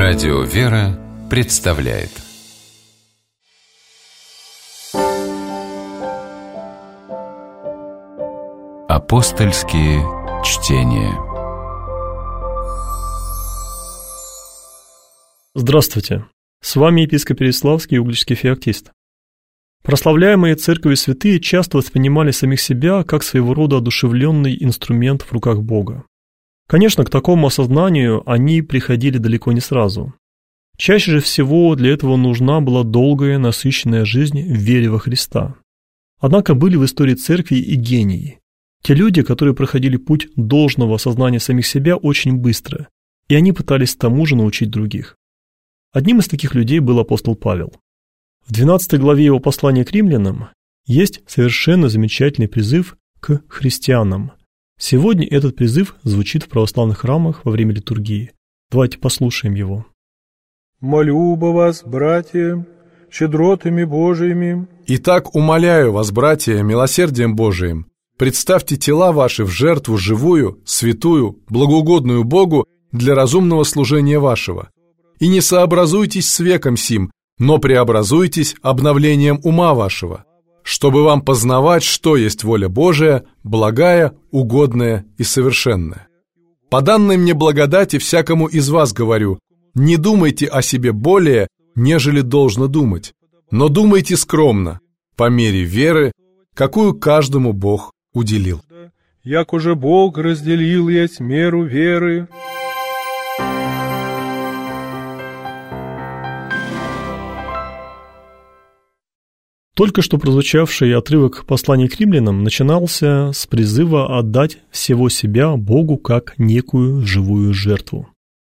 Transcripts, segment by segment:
Радио «Вера» представляет Апостольские чтения. Здравствуйте! С вами епископ Переславский, угличский феоктист. Прославляемые церковью святые часто воспринимали самих себя как своего рода одушевленный инструмент в руках Бога. Конечно, к такому осознанию они приходили далеко не сразу. Чаще же всего для этого нужна была долгая, насыщенная жизнь в вере во Христа. Однако были в истории церкви и гении. Те люди, которые проходили путь должного осознания самих себя очень быстро, и они пытались тому же научить других. Одним из таких людей был апостол Павел. В 12 главе его послания к римлянам есть совершенно замечательный призыв к христианам. Сегодня этот призыв звучит в православных храмах во время литургии. Давайте послушаем его. «Молю бы вас, братья, щедротами Божиими». «Итак, умоляю вас, братья, милосердием Божиим, представьте тела ваши в жертву живую, святую, благоугодную Богу для разумного служения вашего. И не сообразуйтесь с веком сим, но преобразуйтесь обновлением ума вашего, чтобы вам познавать, что есть воля Божия, благая, угодная и совершенная. По данной мне благодати всякому из вас говорю, не думайте о себе более, нежели должно думать, но думайте скромно, по мере веры, какую каждому Бог уделил». «Як уже Бог разделил есть меру веры». Только что прозвучавший отрывок послания к римлянам начинался с призыва отдать всего себя Богу как некую живую жертву.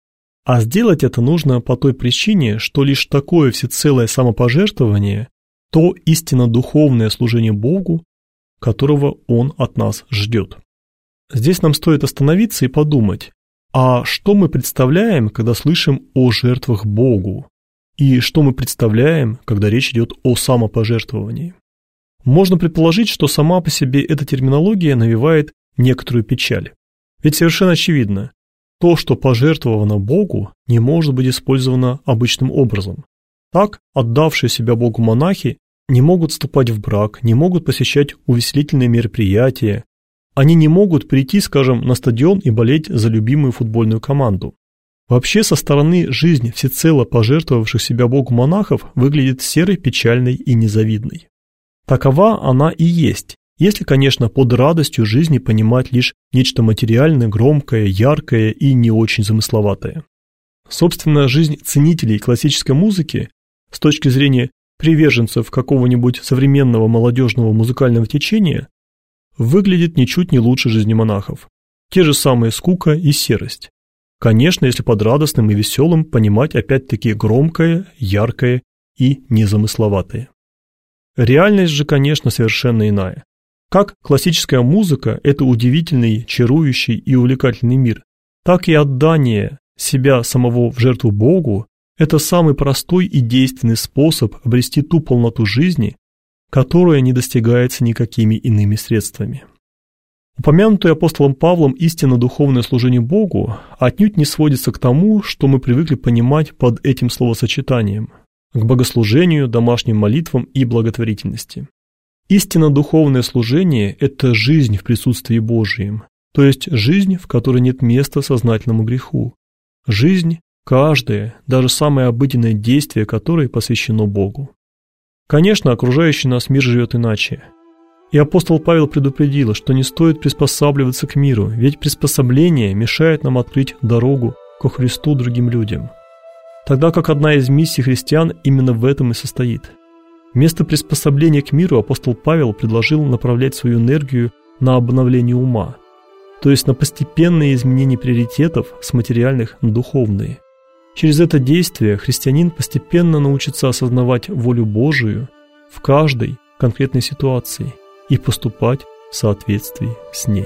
А сделать это нужно по той причине, что лишь такое всецелое самопожертвование – то истинно духовное служение Богу, которого Он от нас ждет. Здесь нам стоит остановиться и подумать, а что мы представляем, когда слышим о жертвах Богу? И что мы представляем, когда речь идет о самопожертвовании? Можно предположить, что сама по себе эта терминология навевает некоторую печаль. Ведь совершенно очевидно, то, что пожертвовано Богу, не может быть использовано обычным образом. Так, отдавшие себя Богу монахи не могут вступать в брак, не могут посещать увеселительные мероприятия, они не могут прийти, скажем, на стадион и болеть за любимую футбольную команду. Вообще, со стороны жизнь всецело пожертвовавших себя Богу монахов выглядит серой, печальной и незавидной. Такова она и есть, если, конечно, под радостью жизни понимать лишь нечто материальное, громкое, яркое и не очень замысловатое. Собственно, жизнь ценителей классической музыки с точки зрения приверженцев какого-нибудь современного молодежного музыкального течения выглядит ничуть не лучше жизни монахов. Те же самые скука и серость. Конечно, если под радостным и веселым понимать опять-таки громкое, яркое и незамысловатое. Реальность же, конечно, совершенно иная. Как классическая музыка – это удивительный, чарующий и увлекательный мир, так и отдание себя самого в жертву Богу – это самый простой и действенный способ обрести ту полноту жизни, которая не достигается никакими иными средствами. Упомянутое апостолом Павлом истинно духовное служение Богу отнюдь не сводится к тому, что мы привыкли понимать под этим словосочетанием – к богослужению, домашним молитвам и благотворительности. Истинно духовное служение – это жизнь в присутствии Божьем, то есть жизнь, в которой нет места сознательному греху. Жизнь, каждое, даже самое обыденное действие которой посвящено Богу. Конечно, окружающий нас мир живет иначе. И апостол Павел предупредил, что не стоит приспосабливаться к миру, ведь приспособление мешает нам открыть дорогу ко Христу другим людям. Тогда как одна из миссий христиан именно в этом и состоит. Вместо приспособления к миру апостол Павел предложил направлять свою энергию на обновление ума, то есть на постепенное изменение приоритетов с материальных на духовные. Через это действие христианин постепенно научится осознавать волю Божию в каждой конкретной ситуации и поступать в соответствии с ней.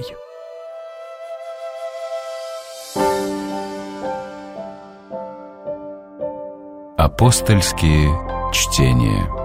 Апостольские чтения.